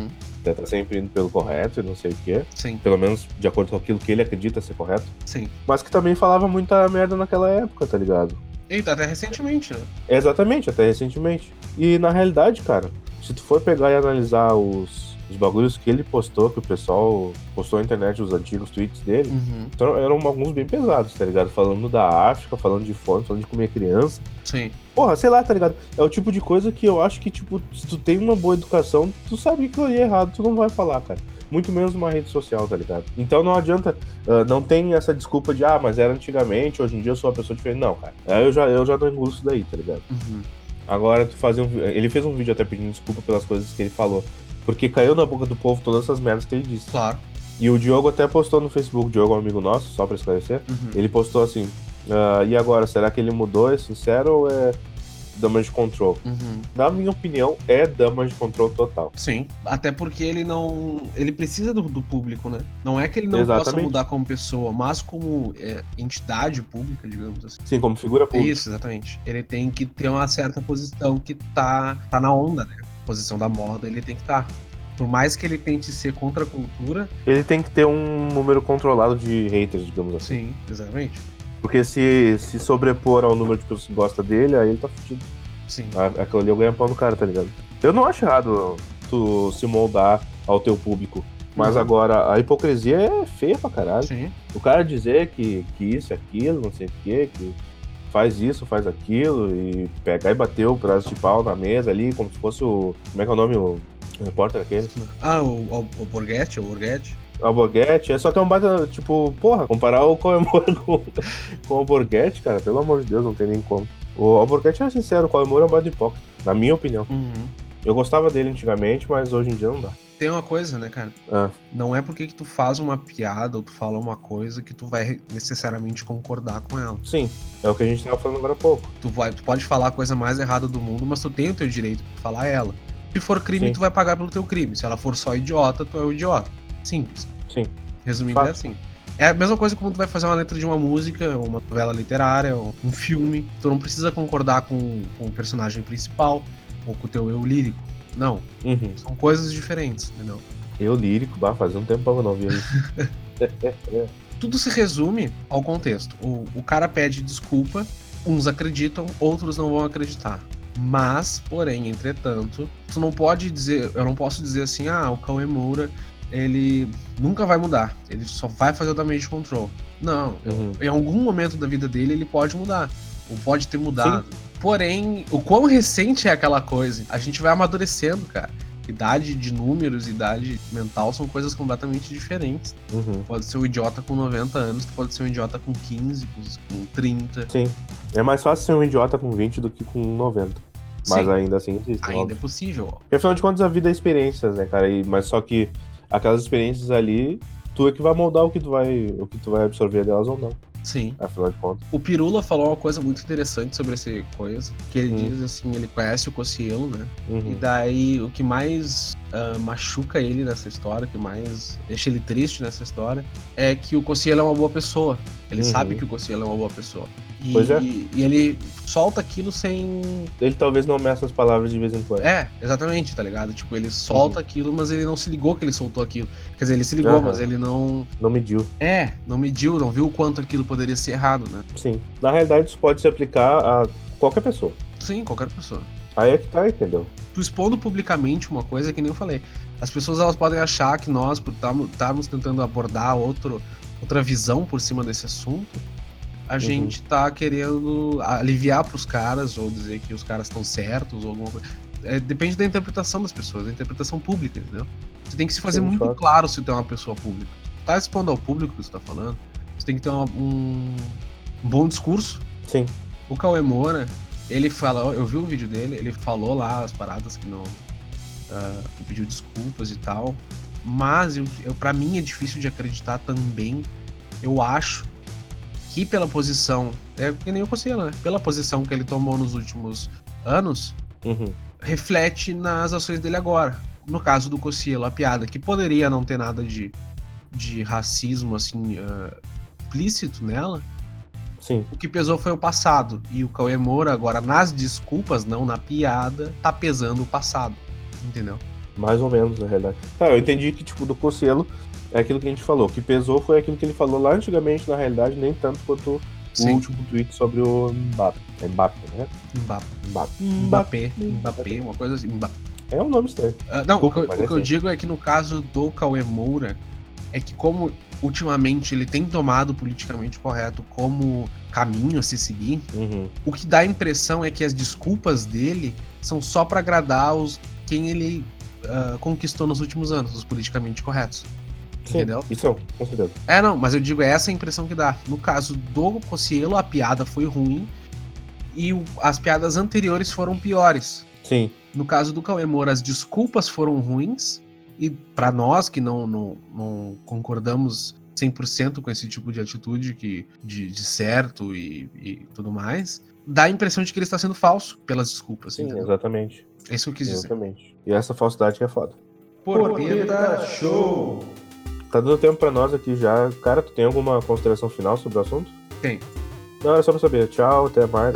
S1: Até tá sempre indo pelo correto e não sei o quê.
S2: Sim.
S1: Pelo menos de acordo com aquilo que ele acredita ser correto.
S2: Sim.
S1: Mas que também falava muita merda naquela época, tá ligado?
S2: Eita, até recentemente, né?
S1: Exatamente, até recentemente. E na realidade, cara, se tu for pegar e analisar os, os bagulhos que ele postou, que o pessoal postou na internet, os antigos tweets dele,
S2: Uhum.
S1: então eram alguns bem pesados, tá ligado? Falando da África, falando de fome, falando de comer criança.
S2: Sim.
S1: Porra, sei lá, tá ligado? É o tipo de coisa que eu acho que, tipo, se tu tem uma boa educação, tu sabe que aquilo ali é errado, tu não vai falar, cara. Muito menos numa rede social, tá ligado? Então não adianta, uh, não tem essa desculpa de, ah, mas era antigamente, hoje em dia eu sou uma pessoa diferente. Não, cara. Aí eu já, eu já não engulo isso daí, tá ligado?
S2: Uhum.
S1: Agora, tu fazer um... Ele fez um vídeo até pedindo desculpa pelas coisas que ele falou. Porque caiu na boca do povo todas essas merdas que ele disse.
S2: Claro.
S1: E o Diogo até postou no Facebook, o Diogo é um amigo nosso, só pra esclarecer.
S2: Uhum.
S1: Ele postou assim, uh, e agora, será que ele mudou, é sincero ou é damage control?
S2: Uhum.
S1: Na minha opinião, é damage control total.
S2: Sim. Até porque ele não... Ele precisa do, do público, né? Não é que ele não
S1: Exatamente.
S2: possa mudar como pessoa, mas como é, entidade pública, digamos assim.
S1: Sim, como figura pública.
S2: Isso, exatamente. Ele tem que ter uma certa posição que tá, tá na onda, né? Posição da moda, ele tem que estar. Tá. Por mais que ele tente ser contra a cultura...
S1: Ele tem que ter um número controlado de haters, digamos assim.
S2: Sim, exatamente.
S1: Porque se, se sobrepor ao número de pessoas que gostam dele, aí ele tá fudido.
S2: Sim.
S1: Aquilo ali eu ganho pau no cara, tá ligado? Eu não acho errado tu se moldar ao teu público. Mas uhum. agora, a hipocrisia é feia pra caralho.
S2: Sim.
S1: O cara dizer que, que isso, aquilo, não sei o quê, que faz isso, faz aquilo, e pegar e bater o pedaço de pau na mesa ali, como se fosse o... Como é que é o nome? O, o repórter aquele?
S2: Ah, o, o, o Borghetti, o Borghetti.
S1: O Borghetti, é só que é um baita, tipo, porra, comparar o Kawemura com, com o Borghetti, cara, pelo amor de Deus, não tem nem como. O Alborguete é sincero, o Kawemura é um baita hipócrita, na minha opinião.
S2: Uhum.
S1: Eu gostava dele antigamente, mas hoje em dia não dá.
S2: Tem uma coisa, né, cara?
S1: Ah.
S2: Não é porque que tu faz uma piada ou tu fala uma coisa que tu vai necessariamente concordar com ela.
S1: Sim, é o que a gente tava falando agora há pouco.
S2: Tu, vai, tu pode falar a coisa mais errada do mundo, mas tu tem o teu direito de falar ela. Se for crime, Sim. tu vai pagar pelo teu crime. Se ela for só idiota, tu é o idiota. Simples.
S1: Sim.
S2: Resumindo, Fato. é assim. É a mesma coisa como tu vai fazer uma letra de uma música, uma novela literária, um filme. Tu não precisa concordar com, com o personagem principal ou com o teu eu lírico. Não.
S1: Uhum.
S2: São coisas diferentes, entendeu?
S1: Eu lírico, bah, faz um tempão que eu não vi isso.
S2: Tudo se resume ao contexto. O, o cara pede desculpa, uns acreditam, outros não vão acreditar. Mas, porém, entretanto, tu não pode dizer, eu não posso dizer assim, ah, o Kawemura, ele nunca vai mudar, ele só vai fazer o damage control. Não, uhum. Em algum momento da vida dele ele pode mudar, ou pode ter mudado. Sim. Porém, o quão recente é aquela coisa? A gente vai amadurecendo, cara. Idade de números, idade mental são coisas completamente diferentes.
S1: Uhum.
S2: Pode ser um idiota com noventa anos, pode ser um idiota com quinze, com trinta.
S1: Sim, é mais fácil ser um idiota com vinte do que com noventa. Mas Sim. ainda assim existe.
S2: Ainda
S1: óbvio.
S2: é possível.
S1: Porque afinal de contas a vida é experiências, né, cara? E, mas só que aquelas experiências ali, tu é que vai moldar o que tu vai, o que tu vai absorver delas ou não.
S2: Sim.
S1: Afinal de contas.
S2: O Pirula falou uma coisa muito interessante sobre essa coisa, que ele
S1: Uhum.
S2: diz assim, ele conhece o Cossielo, né?
S1: Uhum.
S2: E daí o que mais uh, machuca ele nessa história, o que mais deixa ele triste nessa história, é que o Cossielo é uma boa pessoa. Ele
S1: Uhum.
S2: sabe que o Cossielo é uma boa pessoa. E,
S1: Pois é.
S2: e, e ele solta aquilo sem...
S1: Ele talvez não meça as palavras de vez em quando.
S2: É, exatamente, tá ligado? Tipo, ele solta
S1: Uhum.
S2: aquilo, mas ele não se ligou que ele soltou aquilo. Quer dizer, ele se ligou,
S1: Uhum.
S2: mas ele não...
S1: Não mediu.
S2: É, não mediu, não viu o quanto aquilo poderia ser errado, né?
S1: Sim. Na realidade, isso pode se aplicar a qualquer pessoa.
S2: Sim, qualquer pessoa.
S1: Aí é que tá, entendeu?
S2: Tu expondo publicamente uma coisa que nem eu falei. As pessoas elas podem achar que nós, por estarmos tentando abordar outro, outra visão por cima desse assunto, a
S1: Uhum.
S2: gente tá querendo aliviar pros caras, ou dizer que os caras estão certos, ou alguma coisa. É, depende da interpretação das pessoas, da interpretação pública, entendeu? Você tem que se fazer
S1: Sim,
S2: muito
S1: fato.
S2: claro se tu é uma pessoa pública. Tu tá expondo ao público o que você tá falando, você tem que ter uma, um, um bom discurso.
S1: Sim.
S2: O Kawemura, ele fala, eu vi o vídeo dele, ele falou lá as paradas que não... Uh, pediu desculpas e tal, mas eu, eu, pra mim é difícil de acreditar também. Eu acho que pela posição, é que nem eu consigo, né? Pela posição que ele tomou nos últimos anos,
S1: Uhum.
S2: reflete nas ações dele agora. No caso do Cossielo, a piada, que poderia não ter nada de, de racismo, assim, uh, explícito nela,
S1: Sim.
S2: o que pesou foi o passado. E o Kawemura, agora, nas desculpas, não na piada, tá pesando o passado. Entendeu?
S1: Mais ou menos, na realidade. Tá, eu entendi que, tipo, do Cossielo é aquilo que a gente falou. O que pesou foi aquilo que ele falou lá antigamente, na realidade, nem tanto quanto Sim. o último tweet sobre o Mbappé. É Mbappé, né?
S2: Mbappé.
S1: Mbappé.
S2: Mbappé. Mbappé, uma coisa assim. Mbappé.
S1: É um nome estranho.
S2: Uh, não, Desculpa, o, que, o é que eu digo é que no caso do Cauê Moura, é que como ultimamente ele tem tomado politicamente correto como caminho a se seguir,
S1: uhum.
S2: o que dá a impressão é que as desculpas dele são só pra agradar os quem ele uh, conquistou nos últimos anos, os politicamente corretos.
S1: Sim,
S2: entendeu?
S1: Isso, com certeza.
S2: É, não, mas eu digo, é essa a impressão que dá. No caso do Cossielo, a piada foi ruim e o, as piadas anteriores foram piores.
S1: Sim.
S2: No caso do Cauê Moura, as desculpas foram ruins e pra nós que não, não, não concordamos cem por cento com esse tipo de atitude que, de, de certo e, e tudo mais, dá a impressão de que ele está sendo falso pelas desculpas.
S1: Sim,
S2: entendeu?
S1: exatamente.
S2: É isso que eu quis dizer.
S1: Exatamente. E essa falsidade que é foda.
S2: Porpeta Show!
S1: Tá dando tempo pra nós aqui já. Cara, tu tem alguma consideração final sobre o assunto?
S2: Tem.
S1: Não, é só pra saber. Tchau, até mais.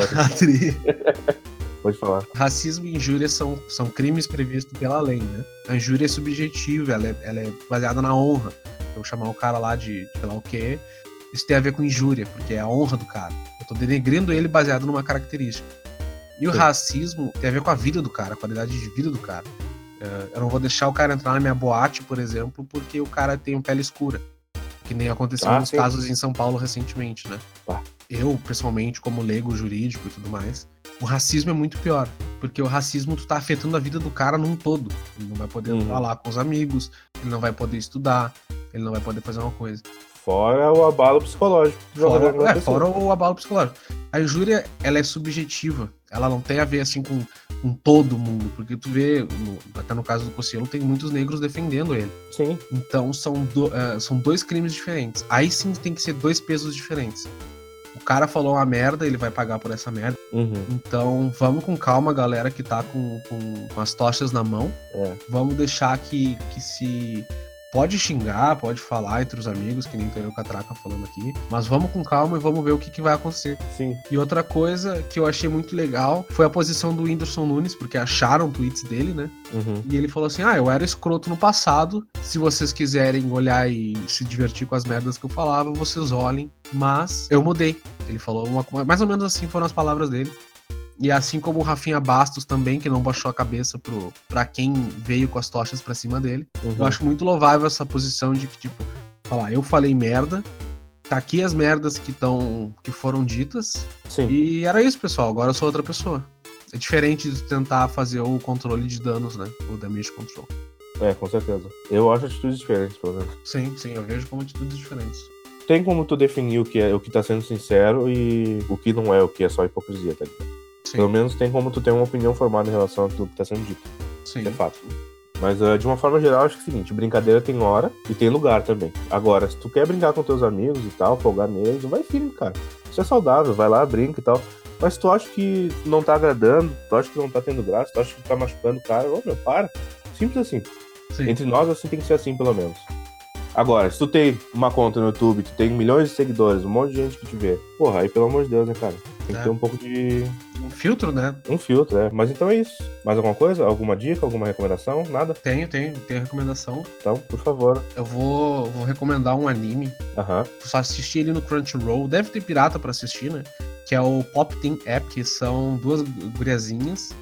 S1: Pode falar.
S2: Racismo e injúria são, são crimes previstos pela lei, né? A injúria é subjetiva, ela é, ela é baseada na honra. Eu chamar o cara lá de, de sei lá o quê, isso tem a ver com injúria, porque é a honra do cara. Eu tô denegrindo ele baseado numa característica. E o Sim. racismo tem a ver com a vida do cara, a qualidade de vida do cara. Eu não vou deixar o cara entrar na minha boate, por exemplo, porque o cara tem pele escura. Que nem aconteceu ah, nos sim. casos em São Paulo recentemente, né?
S1: Ah.
S2: Eu, pessoalmente, como leigo jurídico e tudo mais, o racismo é muito pior. Porque o racismo, tu tá afetando a vida do cara num todo. Ele não vai poder uhum. falar com os amigos, ele não vai poder estudar, ele não vai poder fazer uma coisa.
S1: Fora o abalo psicológico.
S2: Fora, é, fora o abalo psicológico. A injúria, ela é subjetiva. Ela não tem a ver, assim, com, com todo mundo. Porque tu vê, no, até no caso do Cossielo, tem muitos negros defendendo ele.
S1: Sim.
S2: Então, são, do, uh, são dois crimes diferentes. Aí sim tem que ser dois pesos diferentes. O cara falou uma merda, ele vai pagar por essa merda.
S1: Uhum.
S2: Então, vamos com calma, galera que tá com, com, com as tochas na mão.
S1: É.
S2: Vamos deixar que, que se... Pode xingar, pode falar entre os amigos, que nem tem o Catraca falando aqui, mas vamos com calma e vamos ver o que, que vai acontecer.
S1: Sim.
S2: E outra coisa que eu achei muito legal foi a posição do Whindersson Nunes, porque acharam tweets dele, né?
S1: Uhum.
S2: E ele falou assim, ah, eu era escroto no passado, se vocês quiserem olhar e se divertir com as merdas que eu falava, vocês olhem, mas eu mudei. Ele falou uma, mais ou menos assim foram as palavras dele. E assim como o Rafinha Bastos também, que não baixou a cabeça pro, pra quem veio com as tochas pra cima dele.
S1: Uhum.
S2: Eu acho muito louvável essa posição de que, tipo, falar, eu falei merda, tá aqui as merdas que, tão, que foram ditas.
S1: Sim.
S2: E era isso, pessoal, agora eu sou outra pessoa. É diferente de tentar fazer o controle de danos, né? O damage control.
S1: É, com certeza. Eu acho atitudes diferentes, pelo menos.
S2: Sim, sim, eu vejo como atitudes diferentes.
S1: Tem como tu definir o que é o que tá sendo sincero e o que não é, o que é só hipocrisia, tá ligado?
S2: Sim.
S1: Pelo menos tem como tu ter uma opinião formada em relação àquilo que tá sendo dito.
S2: Sim.
S1: Isso é fato. Mas uh, de uma forma geral, acho que é o seguinte, brincadeira tem hora e tem lugar também. Agora, se tu quer brincar com teus amigos e tal, folgar neles, vai firme, cara. Isso é saudável, vai lá, brinca e tal. Mas se tu acha que não tá agradando, tu acha que não tá tendo graça, tu acha que tá machucando o cara, ô meu, para. Simples assim.
S2: Sim.
S1: Entre nós, assim, tem que ser assim, pelo menos. Agora, se tu tem uma conta no YouTube, tu tem milhões de seguidores, um monte de gente que te vê, porra, aí pelo amor de Deus, né, cara? Tem que
S2: é.
S1: ter um pouco de...
S2: Um filtro, né?
S1: Um filtro, é. Mas então é isso. Mais alguma coisa? Alguma dica? Alguma recomendação? Nada?
S2: Tenho, tenho. Tenho recomendação.
S1: Então, por favor.
S2: Eu vou, vou recomendar um anime.
S1: Aham.
S2: Só assistir ele no Crunchyroll. Deve ter pirata pra assistir, né? Que é o Pop Team App, que são duas guriazinhas.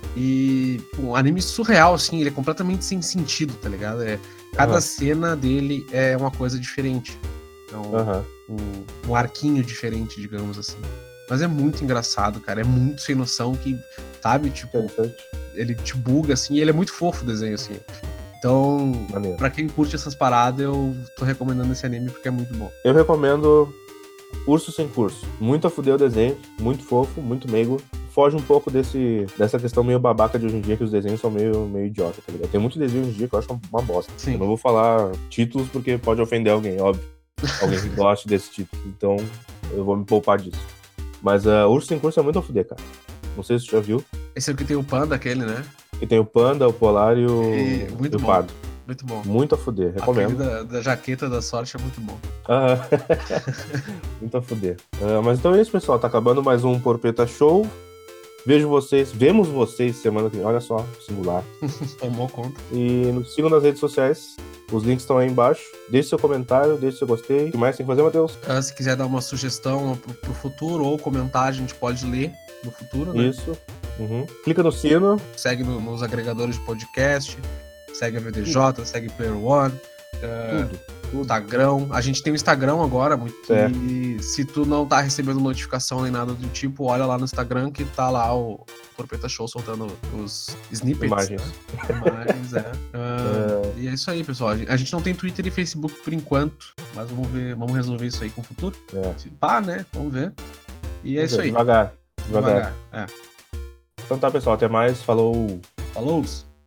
S2: E um anime surreal, assim. Ele é completamente sem sentido, tá ligado? É, cada uhum. cena dele é uma coisa diferente. É um,
S1: uhum.
S2: um, um arquinho diferente, digamos assim. Mas é muito engraçado, cara. É muito sem noção que, sabe, tipo, ele te buga, assim, e ele é muito fofo o desenho, assim. Então,
S1: Maneiro.
S2: Pra quem curte essas paradas, eu tô recomendando esse anime porque é muito bom.
S1: Eu recomendo Urso Sem Curso. Muito a fuder o desenho, muito fofo, muito meigo. Foge um pouco desse, dessa questão meio babaca de hoje em dia, que os desenhos são meio, meio idiota, tá ligado? Tem muito desenho hoje em dia que eu acho uma bosta.
S2: Sim.
S1: Eu não vou falar títulos porque pode ofender alguém, óbvio. Alguém que goste desse título. Então, eu vou me poupar disso. Mas uh, Urso Sem Curso é muito a fuder, cara. Não sei se você já viu.
S2: Esse é o que tem o panda, aquele, né?
S1: E tem o panda, o polar e o,
S2: é, muito
S1: e o
S2: bom.
S1: pardo.
S2: Muito bom.
S1: Muito a fuder, recomendo.
S2: Aquele da, da jaqueta da sorte é muito bom.
S1: Ah, muito a fuder. Uh, mas então é isso, pessoal. Tá acabando mais um Porpeta Show. Vejo vocês, vemos vocês semana que vem. Olha só, singular.
S2: Tomou conta.
S1: E nos sigam nas redes sociais. Os links estão aí embaixo. Deixe seu comentário, deixe seu gostei. O que mais tem que fazer, Matheus?
S2: Uh, se quiser dar uma sugestão pro, pro futuro ou comentar, a gente pode ler no futuro, né?
S1: Isso. Uhum. Clica no sino.
S2: Segue no, nos agregadores de podcast. Segue a V D J, Tudo. Segue Player One. Uh,
S1: Tudo.
S2: Instagram. A gente tem o Instagram agora, muito.
S1: É.
S2: E se tu não tá recebendo notificação nem nada do tipo, olha lá no Instagram que tá lá o Torpeta Show soltando os snippets.
S1: Imagens.
S2: Né? Imagens, é. Uh, é. E é isso aí, pessoal. A gente não tem Twitter e Facebook por enquanto, mas vamos ver, vamos resolver isso aí com o futuro.
S1: É.
S2: Se pá, né? Vamos ver. E é
S1: Vamos
S2: isso
S1: ver,
S2: aí.
S1: Devagar. Devagar.
S2: Devagar. É.
S1: Então tá, pessoal. Até mais. Falou.
S2: Falou.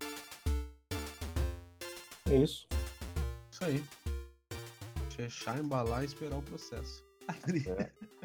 S1: É isso.
S2: Isso aí. Fechar, embalar e esperar o processo.
S1: É.